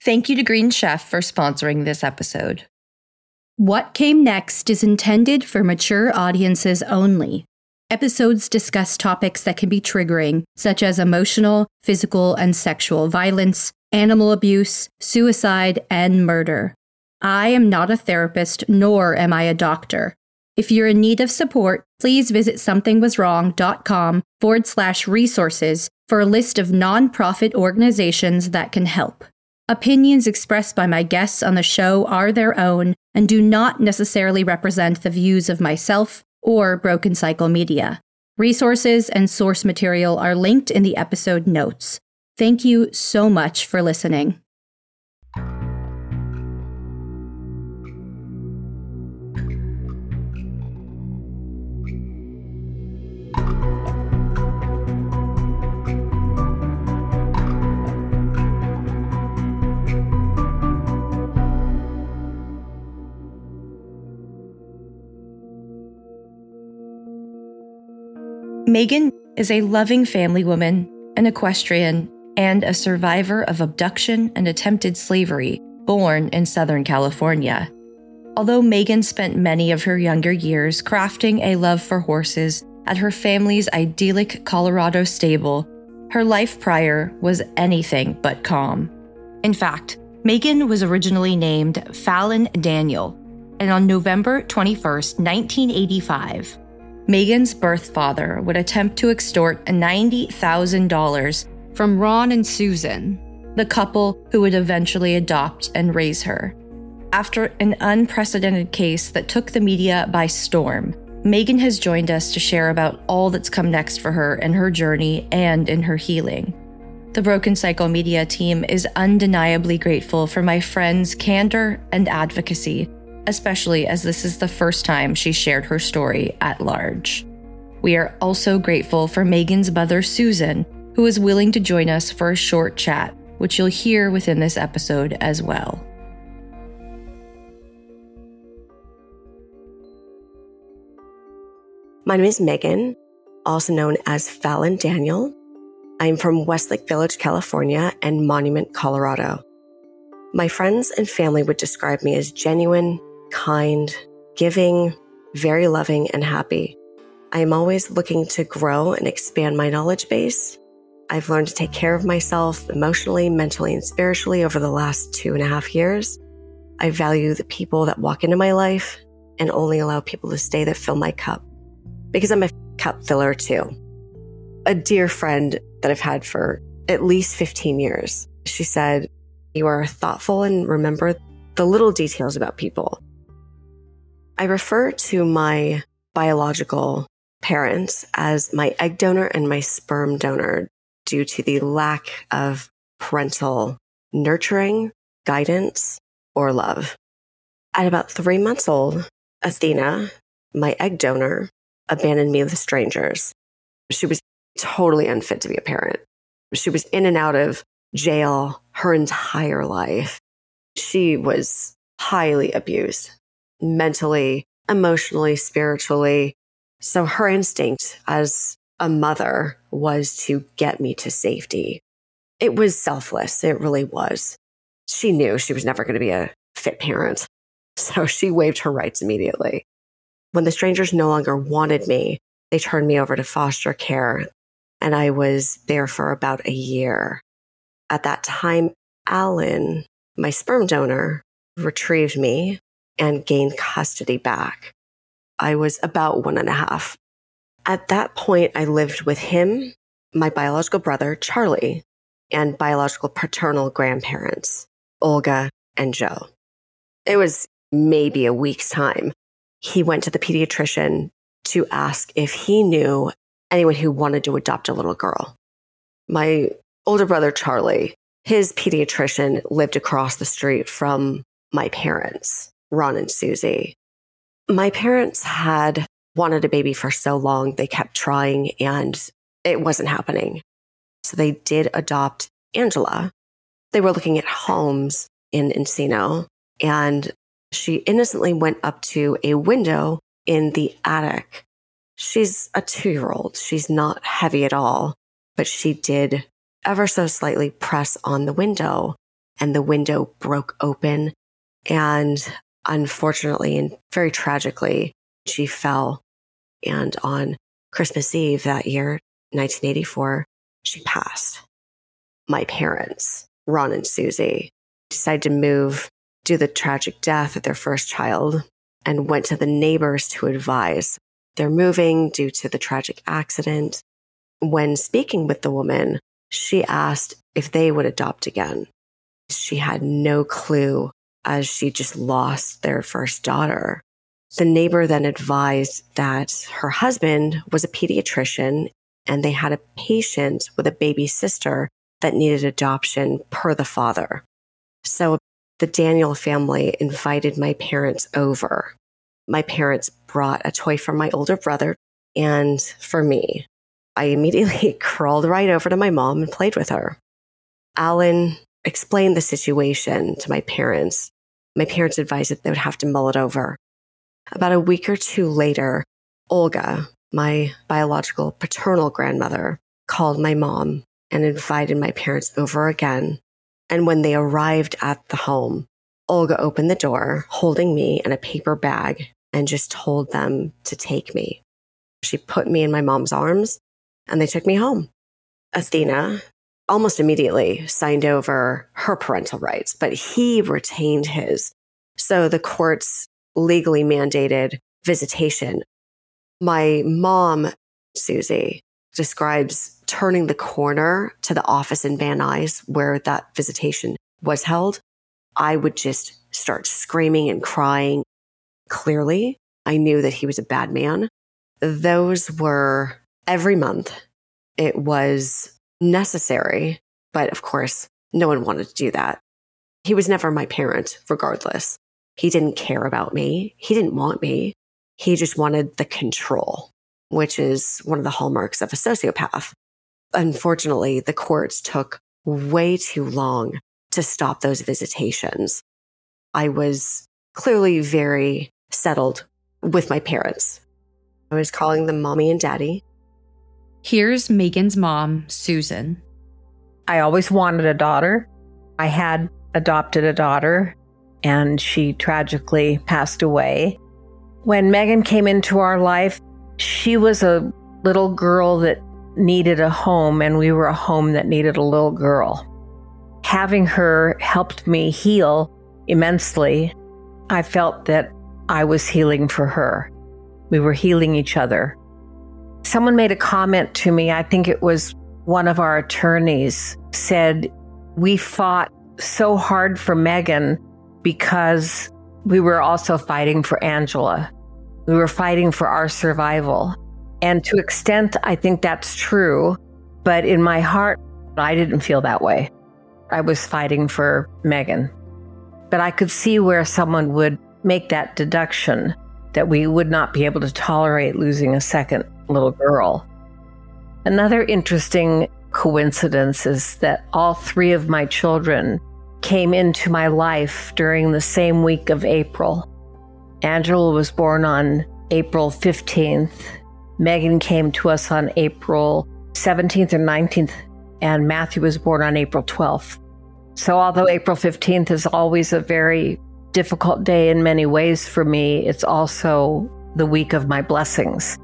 Thank you to Green Chef for sponsoring this episode. What Came Next is intended for mature audiences only. Episodes discuss topics that can be triggering, such as emotional, physical, and sexual violence, animal abuse, suicide, and murder. I am not a therapist, nor am I a doctor. If you're in need of support, please visit somethingwaswrong.com/resources for a list of nonprofit organizations that can help. Opinions expressed by my guests on the show are their own and do not necessarily represent the views of myself or Broken Cycle Media. Resources and source material are linked in the episode notes. Thank you so much for listening. Megan is a loving family woman, an equestrian, and a survivor of abduction and attempted slavery, born in Southern California. Although Megan spent many of her younger years crafting a love for horses at her family's idyllic Colorado stable, her life prior was anything but calm. In fact, Megan was originally named Fallon Daniel, and on November 21st, 1985, Megan's birth father would attempt to extort $90,000 from Ron and Susan, the couple who would eventually adopt and raise her. After an unprecedented case that took the media by storm, Megan has joined us to share about all that's come next for her in her journey and in her healing. The Broken Cycle Media team is undeniably grateful for my friend's candor and advocacy, especially as this is the first time she shared her story at large. We are also grateful for Megan's mother, Susan, who is willing to join us for a short chat, which you'll hear within this episode as well. My name is Megan, also known as Fallon Daniel. I'm from Westlake Village, California, and Monument, Colorado. My friends and family would describe me as genuine, kind, giving, very loving, and happy. I am always looking to grow and expand my knowledge base. I've learned to take care of myself emotionally, mentally, and spiritually over the last 2.5 years. I value the people that walk into my life and only allow people to stay that fill my cup, because I'm a cup filler too. A dear friend that I've had for at least 15 years, she said, "You are thoughtful and remember the little details about people." I refer to my biological parents as my egg donor and my sperm donor due to the lack of parental nurturing, guidance, or love. At about 3 months old, Athena, my egg donor, abandoned me with strangers. She was totally unfit to be a parent. She was in and out of jail her entire life. She was highly abused, mentally, emotionally, spiritually. So her instinct as a mother was to get me to safety. It was selfless. It really was. She knew she was never going to be a fit parent. So she waived her rights immediately. When the strangers no longer wanted me, they turned me over to foster care, and I was there for about a year. At that time, Alan, my sperm donor, retrieved me and gained custody back. I was about 1.5. At that point, I lived with him, my biological brother, Charlie, and biological paternal grandparents, Olga and Joe. It was maybe a week's time. He went to the pediatrician to ask if he knew anyone who wanted to adopt a little girl. My older brother, Charlie, his pediatrician lived across the street from my parents, Ron and Susie. My parents had wanted a baby for so long, they kept trying and it wasn't happening. So they did adopt Angela. They were looking at homes in Encino, and she innocently went up to a window in the attic. She's a 2-year-old. She's not heavy at all, but she did ever so slightly press on the window. and the window broke open. And unfortunately, and very tragically, she fell. And on Christmas Eve that year, 1984, she passed. My parents, Ron and Susie, decided to move due to the tragic death of their first child and went to the neighbors to advise. They're moving due to the tragic accident. When speaking with the woman, she asked if they would adopt again. She had no clue, as she just lost their first daughter. The neighbor then advised that her husband was a pediatrician and they had a patient with a baby sister that needed adoption per the father. So the Daniel family invited my parents over. My parents brought a toy for my older brother and for me. I immediately crawled right over to my mom and played with her. Alan explained the situation to my parents. My parents advised that they would have to mull it over. About a week or two later, Olga, my biological paternal grandmother, called my mom and invited my parents over again. And when they arrived at the home, Olga opened the door, holding me in a paper bag, and just told them to take me. She put me in my mom's arms, and they took me home. Athena almost immediately signed over her parental rights, but he retained his. So the courts legally mandated visitation. My mom, Susie, describes turning the corner to the office in Van Nuys where that visitation was held. I would just start screaming and crying. Clearly, I knew that he was a bad man. Those were every month. It was necessary, but of course, no one wanted to do that. He was never my parent, regardless. He didn't care about me. He didn't want me. He just wanted the control, which is one of the hallmarks of a sociopath. Unfortunately, the courts took way too long to stop those visitations. I was clearly very settled with my parents. I was calling them mommy and daddy. Here's Megan's mom, Susan. I always wanted a daughter. I had adopted a daughter, and she tragically passed away. When Megan came into our life, she was a little girl that needed a home, and we were a home that needed a little girl. Having her helped me heal immensely. I felt that I was healing for her. We were healing each other. Someone made a comment to me, I think it was one of our attorneys, said, we fought so hard for Megan because we were also fighting for Angela. We were fighting for our survival. And to an extent, I think that's true. But in my heart, I didn't feel that way. I was fighting for Megan. But I could see where someone would make that deduction that we would not be able to tolerate losing a second little girl. Another interesting coincidence is that all three of my children came into my life during the same week of April. Angela was born on April 15th. Megan came to us on April 17th or 19th, and Matthew was born on April 12th. So although April 15th is always a very difficult day in many ways for me, it's also the week of my blessings.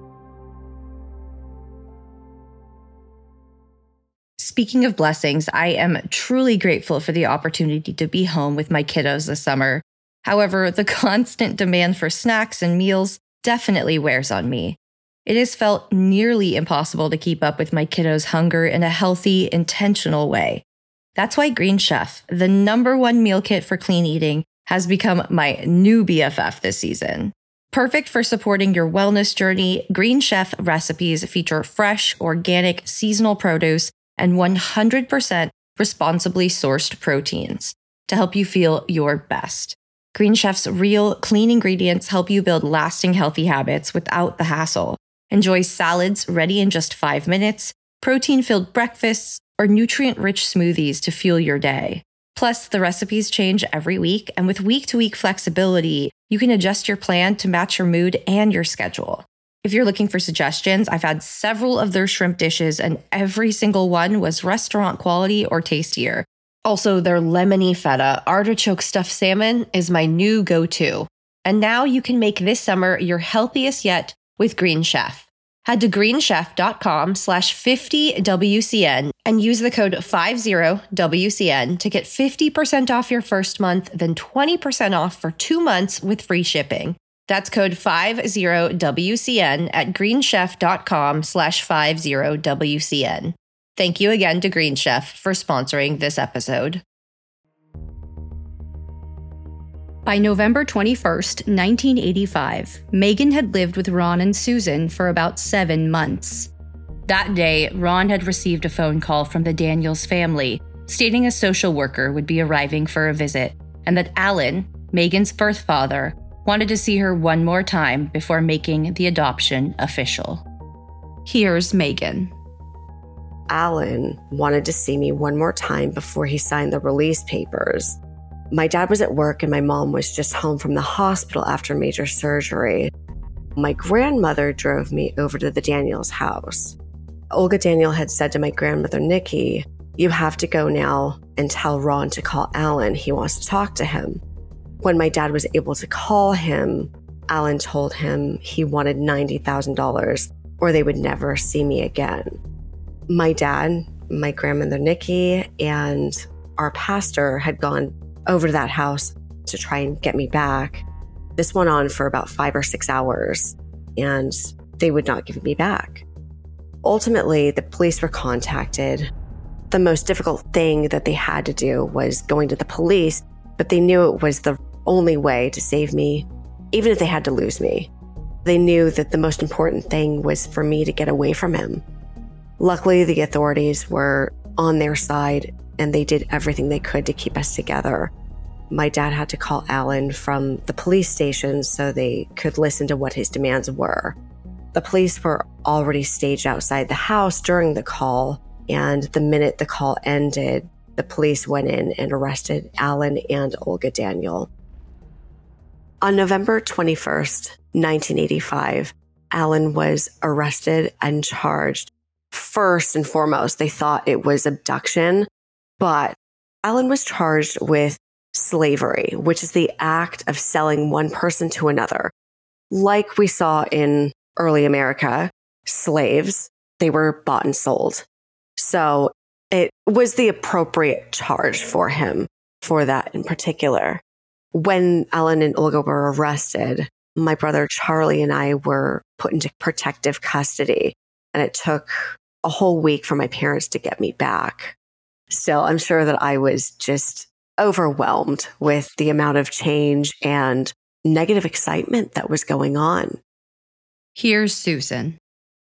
Speaking of blessings, I am truly grateful for the opportunity to be home with my kiddos this summer. However, the constant demand for snacks and meals definitely wears on me. It has felt nearly impossible to keep up with my kiddos' hunger in a healthy, intentional way. That's why Green Chef, the #1 meal kit for clean eating, has become my new BFF this season. Perfect for supporting your wellness journey, Green Chef recipes feature fresh, organic, seasonal produce and 100% responsibly sourced proteins to help you feel your best. Green Chef's real, clean ingredients help you build lasting healthy habits without the hassle. Enjoy salads ready in just 5 minutes, protein-filled breakfasts, or nutrient-rich smoothies to fuel your day. Plus, the recipes change every week, and with week-to-week flexibility, you can adjust your plan to match your mood and your schedule. If you're looking for suggestions, I've had several of their shrimp dishes, and every single one was restaurant quality or tastier. Also, their lemony feta artichoke stuffed salmon is my new go-to. And now you can make this summer your healthiest yet with Green Chef. Head to greenchef.com/50WCN and use the code 50WCN to get 50% off your first month, then 20% off for 2 months with free shipping. That's code 50WCN at greenchef.com/50WCN. Thank you again to Green Chef for sponsoring this episode. By November 21st, 1985, Megan had lived with Ron and Susan for about 7 months. That day, Ron had received a phone call from the Daniels family stating a social worker would be arriving for a visit and that Alan, Megan's birth father, wanted to see her one more time before making the adoption official. Here's Megan. Alan wanted to see me one more time before he signed the release papers. My dad was at work and my mom was just home from the hospital after major surgery. My grandmother drove me over to the Daniels house. Olga Daniel had said to my grandmother, Nikki, you have to go now and tell Ron to call Alan. He wants to talk to him. When my dad was able to call him, Alan told him he wanted $90,000 or they would never see me again. My dad, my grandmother, Nikki, and our pastor had gone over to that house to try and get me back. This went on for about 5 or 6 hours, and they would not give me back. Ultimately, the police were contacted. The most difficult thing that they had to do was going to the police, but they knew it was the only way to save me, even if they had to lose me. They knew that the most important thing was for me to get away from him. Luckily, the authorities were on their side and they did everything they could to keep us together. My dad had to call Alan from the police station so they could listen to what his demands were. The police were already staged outside the house during the call, and the minute the call ended, the police went in and arrested Alan and Olga Daniel. On November 21st, 1985, Alan was arrested and charged. First and foremost, they thought it was abduction, but Alan was charged with slavery, which is the act of selling one person to another. Like we saw in early America, slaves, they were bought and sold. So it was the appropriate charge for him for that in particular. When Alan and Olga were arrested, my brother Charlie and I were put into protective custody, and it took a whole week for my parents to get me back. Still, I'm sure that I was just overwhelmed with the amount of change and negative excitement that was going on. Here's Susan.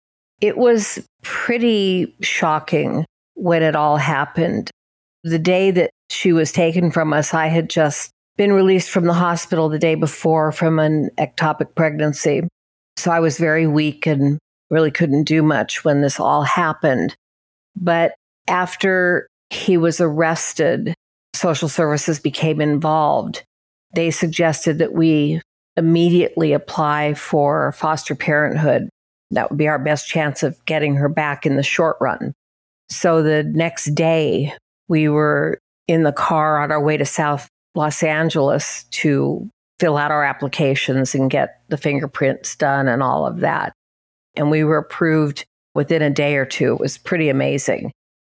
It was pretty shocking when it all happened. The day that she was taken from us, I had just been released from the hospital the day before from an ectopic pregnancy. So I was very weak and really couldn't do much when this all happened. But after he was arrested, social services became involved. They suggested that we immediately apply for foster parenthood. That would be our best chance of getting her back in the short run. So the next day, we were in the car on our way to South Los Angeles to fill out our applications and get the fingerprints done and all of that. And we were approved within a day or two. It was pretty amazing.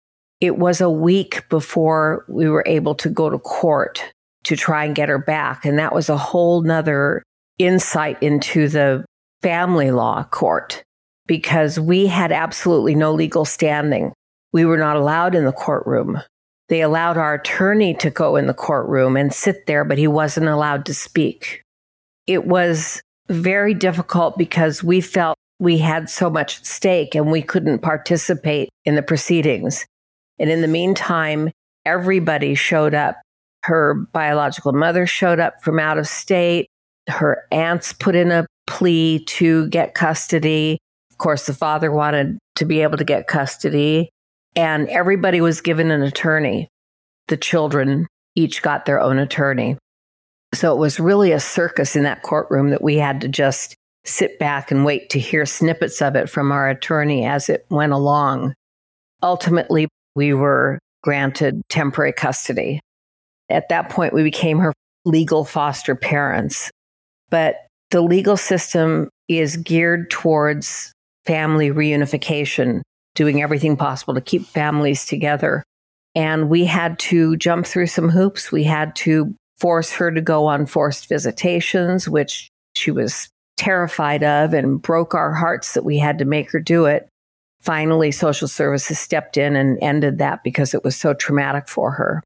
It was a week before we were able to go to court to try and get her back. And that was a whole nother insight into the family law court, because we had absolutely no legal standing. We were not allowed in the courtroom. They allowed our attorney to go in the courtroom and sit there, but he wasn't allowed to speak. It was very difficult because we felt we had so much at stake and we couldn't participate in the proceedings. And in the meantime, everybody showed up. Her biological mother showed up from out of state. Her aunts put in a plea to get custody. Of course, the father wanted to be able to get custody. And everybody was given an attorney. The children each got their own attorney. So it was really a circus in that courtroom that we had to just sit back and wait to hear snippets of it from our attorney as it went along. Ultimately, we were granted temporary custody. At that point, we became her legal foster parents. But the legal system is geared towards family reunification, doing everything possible to keep families together. And we had to jump through some hoops. We had to force her to go on forced visitations, which she was terrified of and broke our hearts that we had to make her do it. Finally, social services stepped in and ended that because it was so traumatic for her.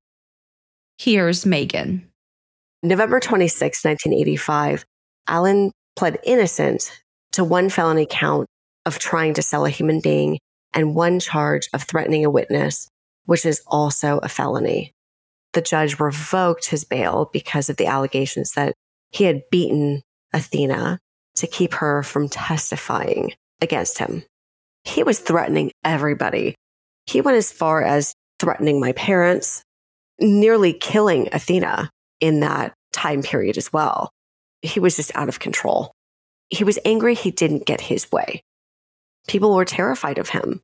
Here's Megan. November 26, 1985, Alan pled innocent to one felony count of trying to sell a human being and one charge of threatening a witness, which is also a felony. The judge revoked his bail because of the allegations that he had beaten Athena to keep her from testifying against him. He was threatening everybody. He went as far as threatening my parents, nearly killing Athena in that time period as well. He was just out of control. He was angry he didn't get his way. People were terrified of him.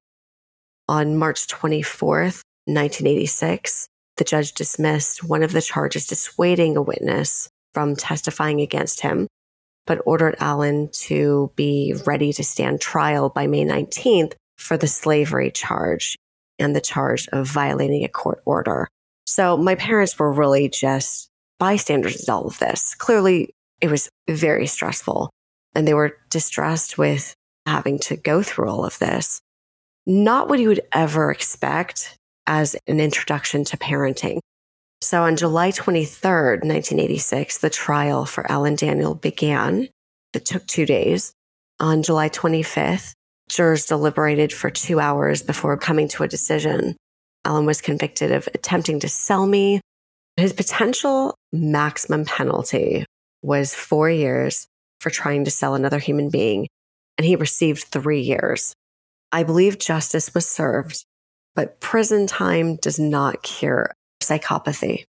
On March 24th, 1986, the judge dismissed one of the charges dissuading a witness from testifying against him, but ordered Alan to be ready to stand trial by May 19th for the slavery charge and the charge of violating a court order. So my parents were really just bystanders in all of this. Clearly, it was very stressful, and they were distressed with having to go through all of this. Not what you would ever expect as an introduction to parenting. So on July 23rd, 1986, the trial for Alan Daniel began. It took 2 days. On July 25th, jurors deliberated for 2 hours before coming to a decision. Alan was convicted of attempting to sell me. His potential maximum penalty was 4 years for trying to sell another human being, and he received 3 years. I believe justice was served, but prison time does not cure psychopathy.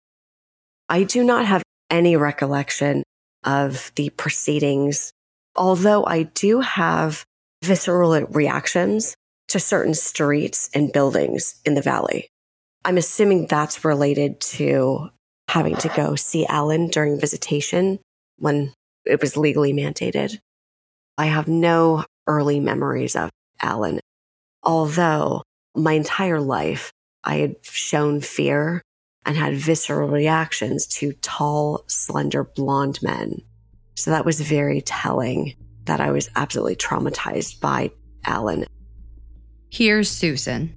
I do not have any recollection of the proceedings, although I do have visceral reactions to certain streets and buildings in the valley. I'm assuming that's related to having to go see Alan during visitation when it was legally mandated. I have no early memories of Alan, although my entire life I had shown fear and had visceral reactions to tall, slender, blonde men. So that was very telling that I was absolutely traumatized by Alan. Here's Susan.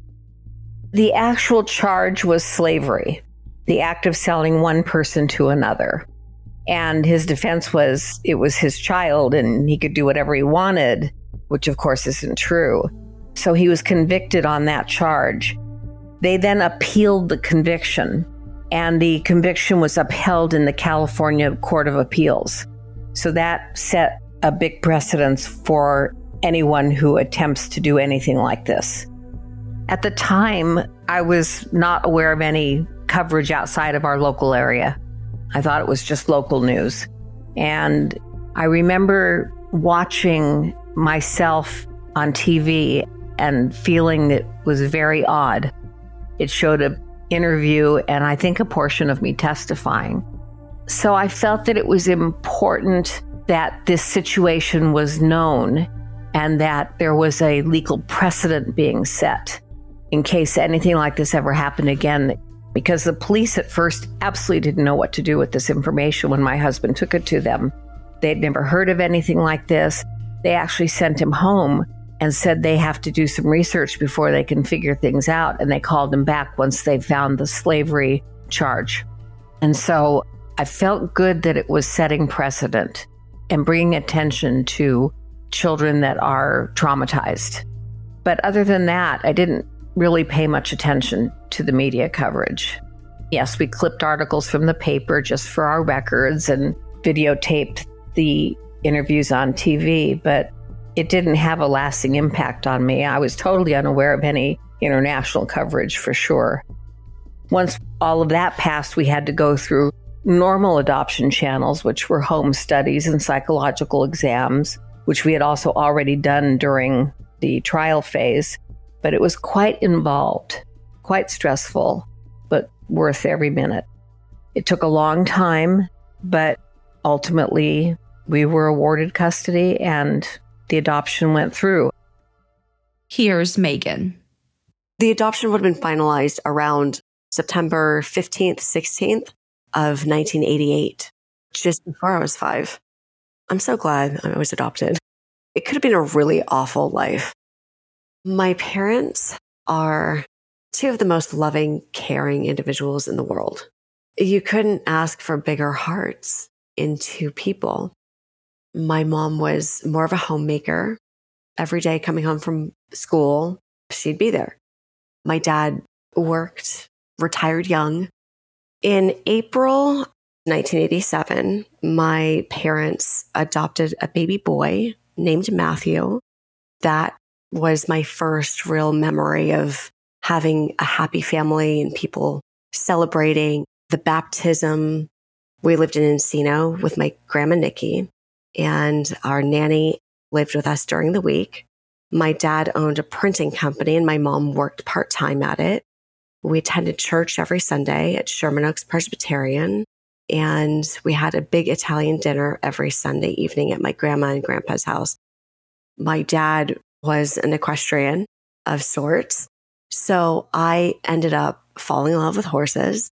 The actual charge was slavery, the act of selling one person to another. And his defense was it was his child and he could do whatever he wanted, which of course isn't true. So he was convicted on that charge. They then appealed the conviction, and the conviction was upheld in the California Court of Appeals. So that set a big precedence for anyone who attempts to do anything like this. At the time, I was not aware of any coverage outside of our local area. I thought it was just local news. And I remember watching myself on TV and feeling it was very odd. It showed an interview and I think a portion of me testifying. So I felt that it was important that this situation was known and that there was a legal precedent being set in case anything like this ever happened again. Because the police at first absolutely didn't know what to do with this information when my husband took it to them. They'd never heard of anything like this. They actually sent him home and said they have to do some research before they can figure things out. And they called him back once they found the slavery charge. And so I felt good that it was setting precedent and bringing attention to children that are traumatized. But other than that, I didn't really pay much attention to the media coverage. Yes, we clipped articles from the paper just for our records and videotaped the interviews on TV, but it didn't have a lasting impact on me. I was totally unaware of any international coverage for sure. Once all of that passed, we had to go through normal adoption channels, which were home studies and psychological exams, which we had also already done during the trial phase. But it was quite involved, quite stressful, worth every minute. It took a long time, but ultimately we were awarded custody and the adoption went through. Here's Megan. The adoption would have been finalized around September 15th, 16th of 1988, just before I was 5. I'm so glad I was adopted. It could have been a really awful life. My parents are two of the most loving, caring individuals in the world. You couldn't ask for bigger hearts in two people. My mom was more of a homemaker. Every day coming home from school, she'd be there. My dad worked, retired young. In April 1987, my parents adopted a baby boy named Matthew. That was my first real memory of having a happy family and people celebrating the baptism. We lived in Encino with my grandma, Nikki, and our nanny lived with us during the week. My dad owned a printing company and my mom worked part-time at it. We attended church every Sunday at Sherman Oaks Presbyterian, and we had a big Italian dinner every Sunday evening at my grandma and grandpa's house. My dad was an equestrian of sorts, so I ended up falling in love with horses.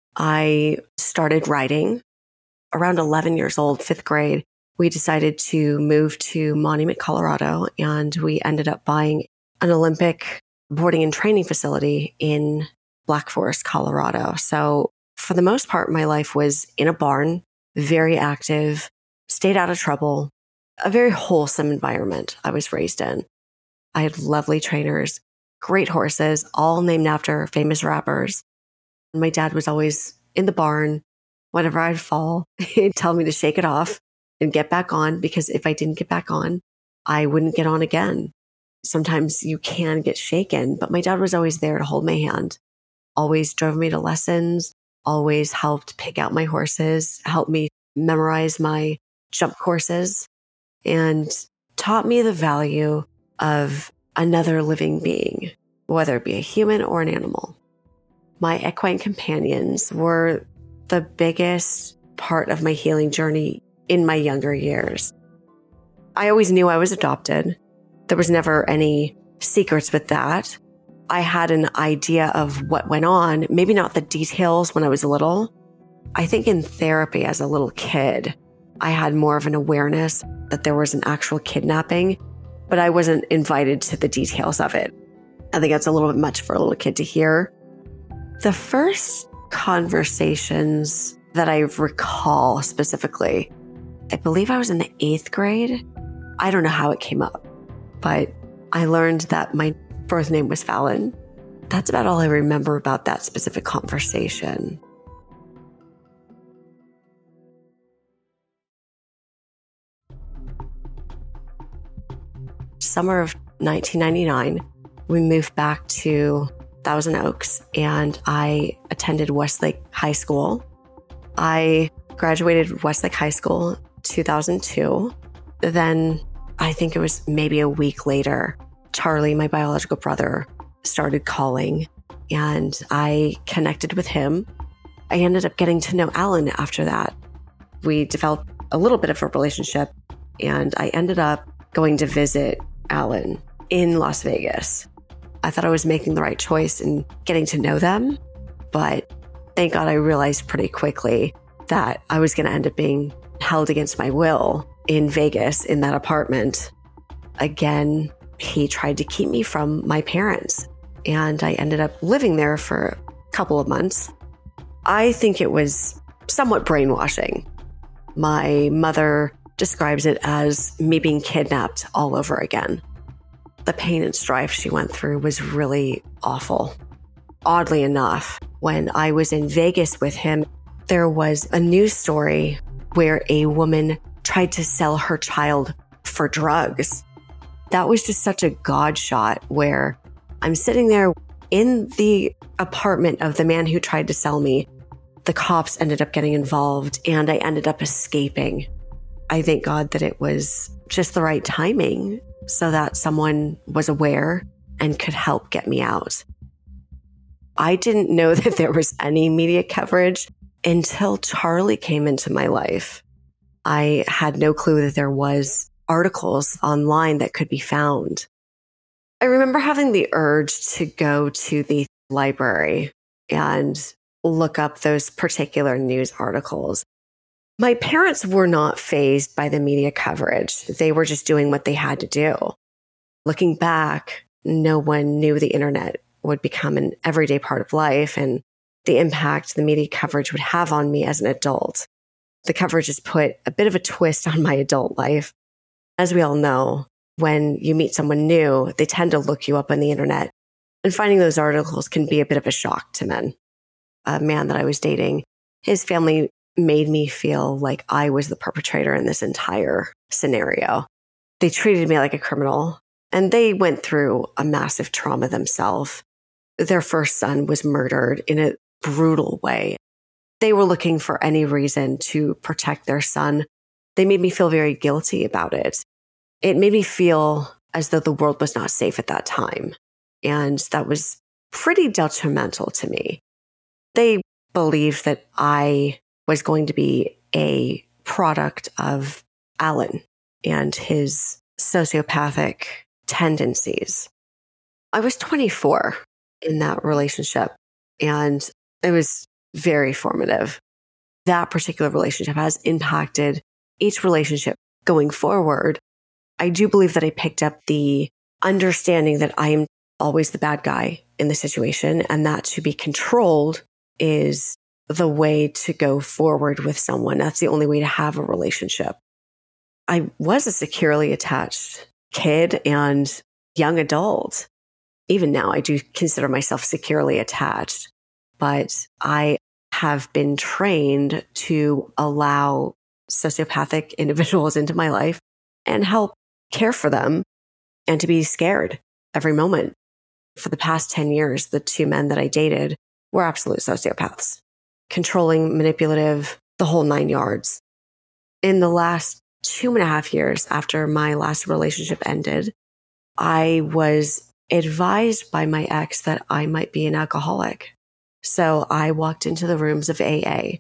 I started riding. Around 11 years old, 5th grade, we decided to move to Monument, Colorado, and we ended up buying an Olympic boarding and training facility in Black Forest, Colorado. So for the most part, my life was in a barn, very active, stayed out of trouble, a very wholesome environment I was raised in. I had lovely trainers, great horses, all named after famous rappers. My dad was always in the barn. Whenever I'd fall, he'd tell me to shake it off and get back on, because if I didn't get back on, I wouldn't get on again. Sometimes you can get shaken, but my dad was always there to hold my hand, always drove me to lessons, always helped pick out my horses, helped me memorize my jump courses, and taught me the value of another living being, whether it be a human or an animal. My equine companions were the biggest part of my healing journey in my younger years. I always knew I was adopted. There was never any secrets with that. I had an idea of what went on, maybe not the details when I was little. I think in therapy as a little kid, I had more of an awareness that there was an actual kidnapping, but I wasn't invited to the details of it. I think that's a little bit much for a little kid to hear. The first conversations that I recall specifically, I believe I was in the 8th grade. I don't know how it came up, but I learned that my birth name was Fallon. That's about all I remember about that specific conversation. Summer of 1999, we moved back to Thousand Oaks, and I attended Westlake High School. I graduated Westlake High School 2002. Then I think it was maybe a week later, Charlie, my biological brother, started calling, and I connected with him. I ended up getting to know Alan after that. We developed a little bit of a relationship, and I ended up going to visit Alan in Las Vegas. I thought I was making the right choice in getting to know them, but thank God I realized pretty quickly that I was going to end up being held against my will in Vegas in that apartment. Again, he tried to keep me from my parents, and I ended up living there for a couple of months. I think it was somewhat brainwashing. My mother describes it as me being kidnapped all over again. The pain and strife she went through was really awful. Oddly enough, when I was in Vegas with him, there was a news story where a woman tried to sell her child for drugs. That was just such a God shot, where I'm sitting there in the apartment of the man who tried to sell me. The cops ended up getting involved, and I ended up escaping. I thank God that it was just the right timing so that someone was aware and could help get me out. I didn't know that there was any media coverage until Charlie came into my life. I had no clue that there was articles online that could be found. I remember having the urge to go to the library and look up those particular news articles. My parents were not fazed by the media coverage. They were just doing what they had to do. Looking back, no one knew the internet would become an everyday part of life and the impact the media coverage would have on me as an adult. The coverage has put a bit of a twist on my adult life. As we all know, when you meet someone new, they tend to look you up on the internet, and finding those articles can be a bit of a shock to men. A man that I was dating, his family made me feel like I was the perpetrator in this entire scenario. They treated me like a criminal, and they went through a massive trauma themselves. Their first son was murdered in a brutal way. They were looking for any reason to protect their son. They made me feel very guilty about it. It made me feel as though the world was not safe at that time. And that was pretty detrimental to me. They believed that I was going to be a product of Alan and his sociopathic tendencies. I was 24 in that relationship, and it was very formative. That particular relationship has impacted each relationship going forward. I do believe that I picked up the understanding that I am always the bad guy in the situation, and that to be controlled is the way to go forward with someone. That's the only way to have a relationship. I was a securely attached kid and young adult. Even now, I do consider myself securely attached, but I have been trained to allow sociopathic individuals into my life and help care for them and to be scared every moment. For the past 10 years, the two men that I dated were absolute sociopaths, controlling, manipulative, the whole 9 yards. In the last 2.5 years after my last relationship ended, I was advised by my ex that I might be an alcoholic. So I walked into the rooms of AA.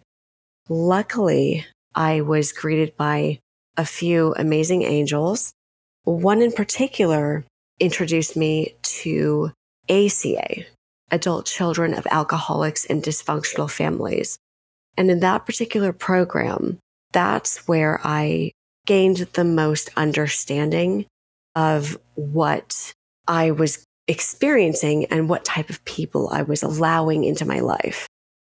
Luckily, I was greeted by a few amazing angels. One in particular introduced me to ACA, Adult Children of Alcoholics and Dysfunctional Families. And in that particular program, that's where I gained the most understanding of what I was experiencing and what type of people I was allowing into my life.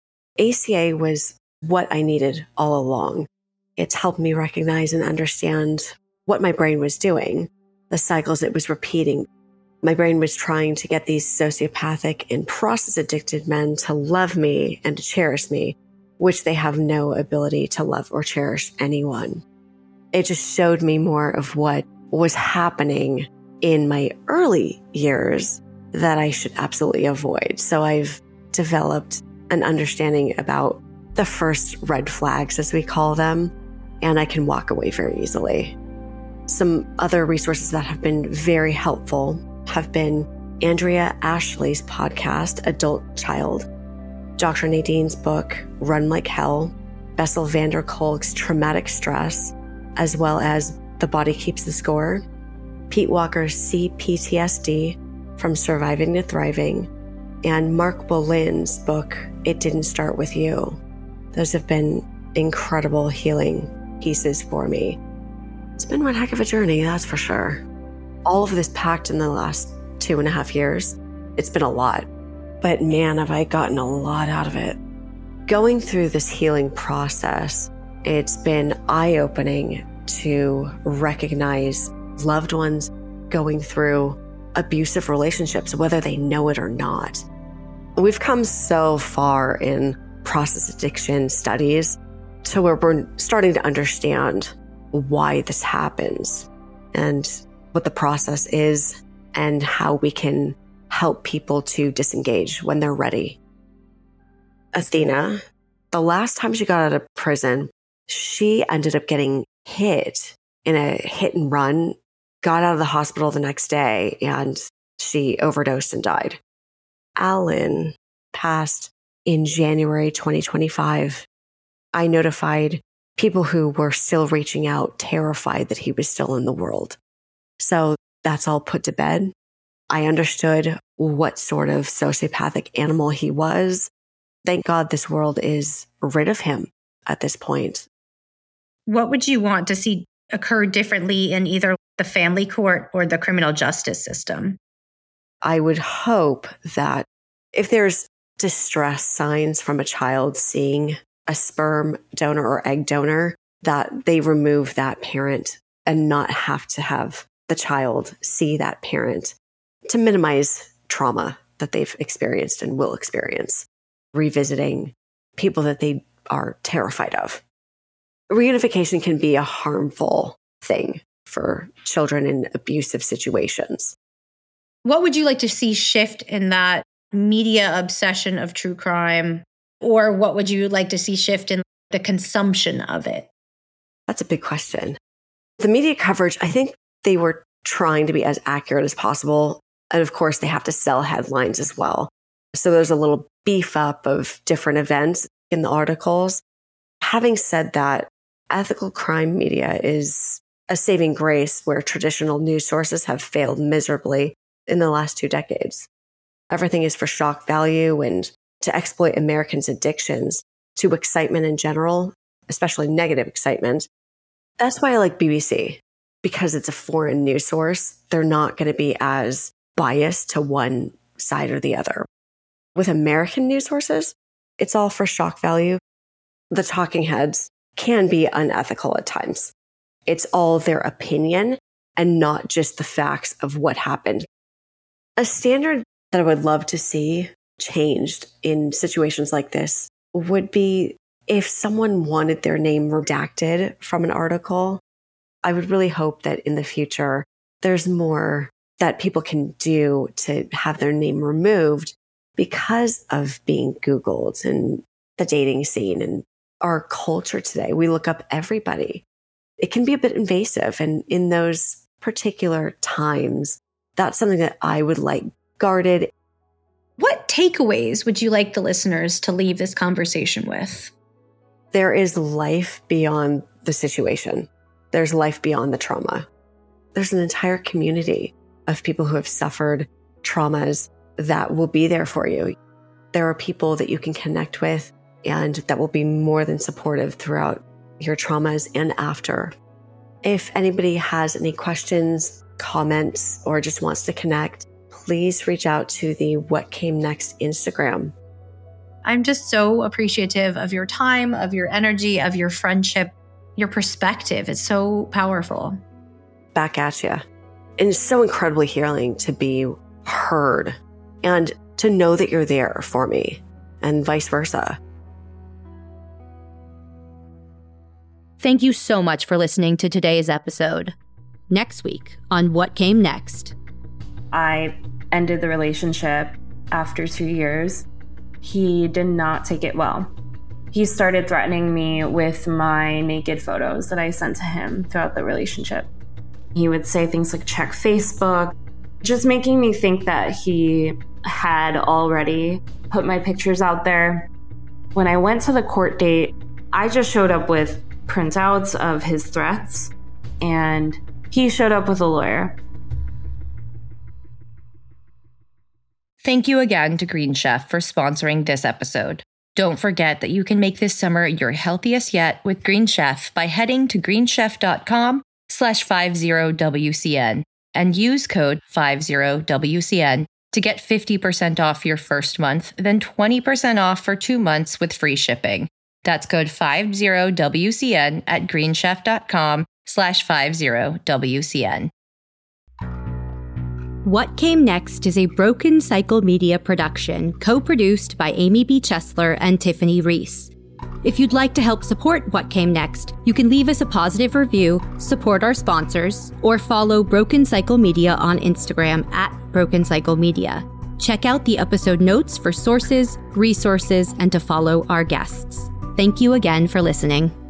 ACA was what I needed all along. It's helped me recognize and understand what my brain was doing, the cycles it was repeating. My brain was trying to get these sociopathic and process-addicted men to love me and to cherish me, which they have no ability to love or cherish anyone. It just showed me more of what was happening in my early years that I should absolutely avoid. So I've developed an understanding about the first red flags, as we call them, and I can walk away very easily. Some other resources that have been very helpful have been Andrea Ashley's podcast, Adult Child, Dr. Nadine's book, Run Like Hell, Bessel van der Kolk's Traumatic Stress, as well as The Body Keeps the Score, Pete Walker's CPTSD, From Surviving to Thriving, and Mark Bolin's book, It Didn't Start With You. Those have been incredible healing pieces for me. It's been one heck of a journey, that's for sure. All of this packed in the last 2.5 years. It's been a lot, but man, have I gotten a lot out of it. Going through this healing process, it's been eye-opening to recognize loved ones going through abusive relationships, whether they know it or not. We've come so far in process addiction studies to where we're starting to understand why this happens and what the process is and how we can help people to disengage when they're ready. Athena, the last time she got out of prison, she ended up getting hit in a hit and run, got out of the hospital the next day, and she overdosed and died. Alan passed in January 2025. I notified people who were still reaching out, terrified that he was still in the world. So that's all put to bed. I understood what sort of sociopathic animal he was. Thank God this world is rid of him at this point. What would you want to see occur differently in either the family court or the criminal justice system? I would hope that if there's distress signs from a child seeing a sperm donor or egg donor, that they remove that parent and not have to have the child see that parent to minimize trauma that they've experienced and will experience, revisiting people that they are terrified of. Reunification can be a harmful thing for children in abusive situations. What would you like to see shift in that media obsession of true crime? Or what would you like to see shift in the consumption of it? That's a big question. The media coverage, I think they were trying to be as accurate as possible. And of course, they have to sell headlines as well. So there's a little beef up of different events in the articles. Having said that, ethical crime media is a saving grace where traditional news sources have failed miserably in the last 2 decades. Everything is for shock value and to exploit Americans' addictions to excitement in general, especially negative excitement. That's why I like BBC, because it's a foreign news source. They're not going to be as biased to one side or the other. With American news sources, it's all for shock value. The talking heads can be unethical at times. It's all their opinion and not just the facts of what happened. A standard that I would love to see changed in situations like this would be if someone wanted their name redacted from an article. I would really hope that in the future, there's more that people can do to have their name removed because of being Googled and the dating scene and our culture today. We look up everybody. It can be a bit invasive. And in those particular times, that's something that I would like guarded. What takeaways would you like the listeners to leave this conversation with? There is life beyond the situation. There's life beyond the trauma. There's an entire community of people who have suffered traumas that will be there for you. There are people that you can connect with and that will be more than supportive throughout your traumas and after. If anybody has any questions, comments, or just wants to connect, please reach out to the What Came Next Instagram. I'm just so appreciative of your time, of your energy, of your friendship, your perspective. It's so powerful. Back at you. And it's so incredibly healing to be heard and to know that you're there for me and vice versa. Thank you so much for listening to today's episode. Next week on What Came Next. I ended the relationship after 2 years. He did not take it well. He started threatening me with my naked photos that I sent to him throughout the relationship. He would say things like, check Facebook, just making me think that he had already put my pictures out there. When I went to the court date, I just showed up with printouts of his threats, and he showed up with a lawyer. Thank you again to Green Chef for sponsoring this episode. Don't forget that you can make this summer your healthiest yet with Green Chef by heading to greenchef.com/50WCN and use code 50WCN to get 50% off your first month, then 20% off for 2 months with free shipping. That's code 50WCN at greenchef.com/50WCN. What Came Next is a Broken Cycle Media production, co-produced by Amy B. Chesler and Tiffany Reese. If you'd like to help support What Came Next, you can leave us a positive review, support our sponsors, or follow Broken Cycle Media on Instagram at Broken Cycle Media. Check out the episode notes for sources, resources, and to follow our guests. Thank you again for listening.